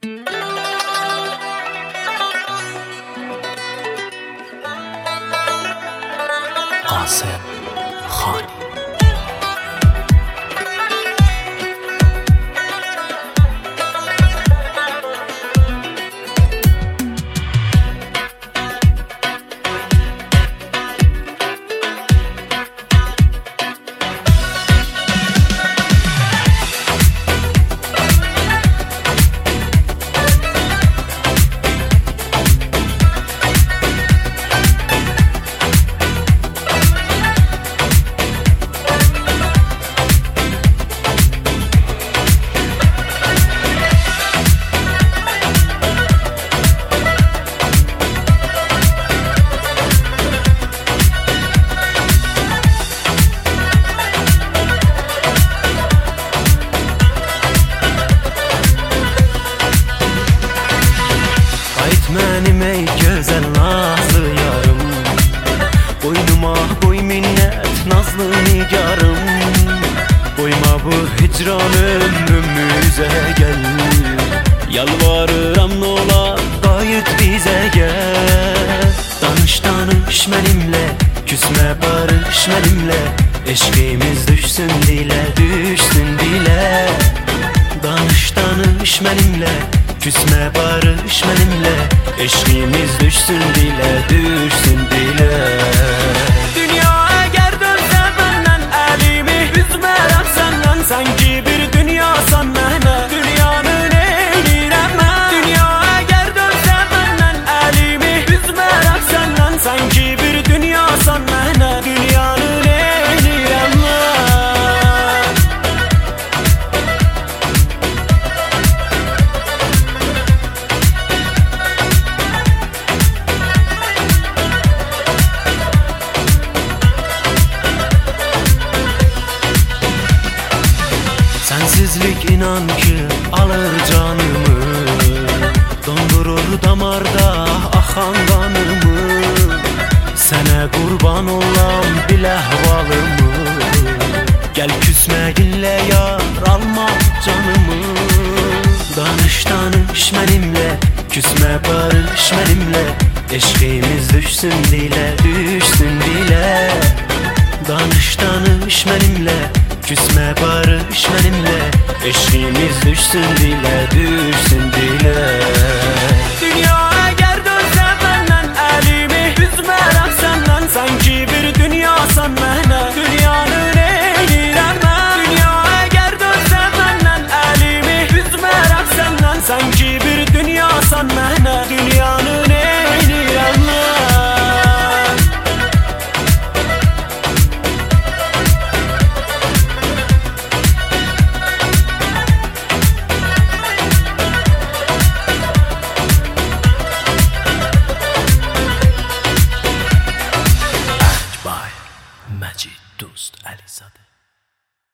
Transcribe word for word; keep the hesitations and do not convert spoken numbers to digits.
Qasem Xani. Mənim ey gözəl nazlı yarım, boynuma qoy minnət nazlı nigarım. Qoyma bu hicran ömrümüzə gəl, yalvarıram nolar qayıt bizə gəl. Danış danış mənimlə, küsmə barış mənimlə, eşqimiz düşsün dilə, düşsün dilə. Danış danış mənimlə, küsmə barış mənimlə, eşqimiz düşsün dilə, düşsün dilə. Dünya əgər dönsə məndən, əlimi üzmərəm səndən. Sən ki bir dünyasan mənə, dünyanı neylirəm mən. Dünya əgər dönsə məndən, əlimi üzmərəm səndən. Sən ki bir dünyasan mənə, dünyanı neylirəm mən. Sensizlik inan ki alır canımı, dondurur damarda axan qanımı. Sənə qurban olam bil əhvalımı, gəl küsməyinlə yar alma canımı. Danış danış mənimlə, küsmə barış mənimlə, eşqimiz düşsün dilə, düşsün dilə. Danış danış mənimlə, küsmə barış mənimlə, eşqimiz düşsün dilə, düşsün dilə. Dünya əgər dönsə məndən, əlimi üzmərəm səndən. Sən ki bir dünyasan mənə, dünyanı